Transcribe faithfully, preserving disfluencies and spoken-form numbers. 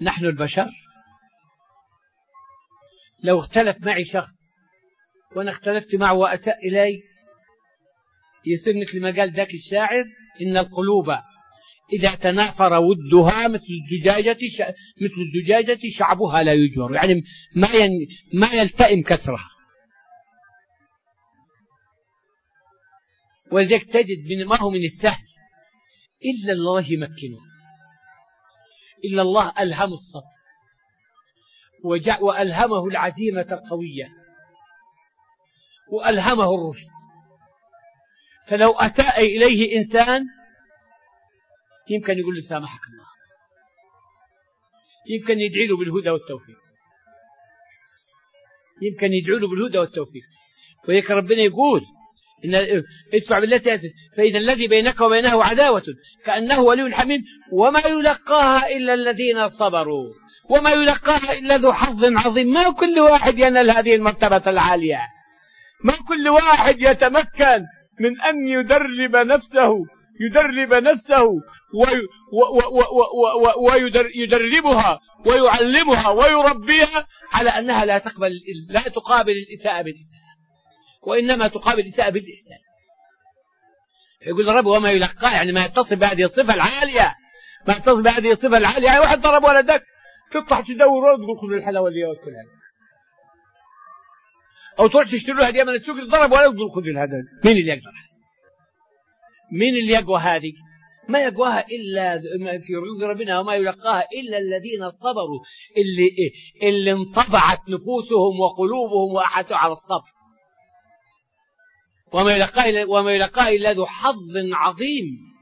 نحن البشر لو اختلف معي شخص وأنا اختلفت معه وأساء إلي يصير مثل ما قال ذاك الشاعر: إن القلوب إذا تنافر ودها مثل الزجاجة ش... مثل الزجاجة شعبها لا يجور، يعني ما ين... ما يلتئم كثرها. ولذلك تجد من ما هو من السهل إلا الله يمكنه، إلا الله ألهم الصبر وجع... وألهمه العزيمة القوية وألهمه الرشد. فلو أساء إليه إنسان يمكن يقول له سامحك الله، يمكن يدعي له بالهدى والتوفيق، يمكن يدعو له بالهدى والتوفيق. وهيك ربنا يقول: إن ادفع بالتي أسد فإذا الذي بينك وبينه عداوة كأنه ولي حميم وما يلقاها إلا الذين صبروا وما يلقاها إلا ذو حظ عظيم. ما كل واحد ينال هذه المرتبة العالية، ما كل واحد يتمكن من أن يدرب نفسه يدرب نفسه ويدربها ويعلمها ويربيها على أنها لا تقبل لا تقابل الإساءة بالإساءة، وإنما تقابل الإساءة بالإحسان. يقول الرب: وما يلقاه، يعني ما يتصل بهذه الصفة العالية، ما يتصل بهذه الصفة العالية. يعني واحد ضرب ولدك تطلع تدور ولد تقول خذ الحلاوة دي وكلها، أو تروح تشتري له هدية من السوق ضرب ولد تقول خذ الهدية. مين اللي يقدر؟ مين اللي يقوى هذه؟ ما يقواها إلا في رضي ربنا: وما يلقاها إلا الذين صبروا، اللي اللي انطبعت نفوسهم وقلوبهم وأحسوا على الصبر. وما يلقاها وما يلقاها إلا ذو حظ عظيم.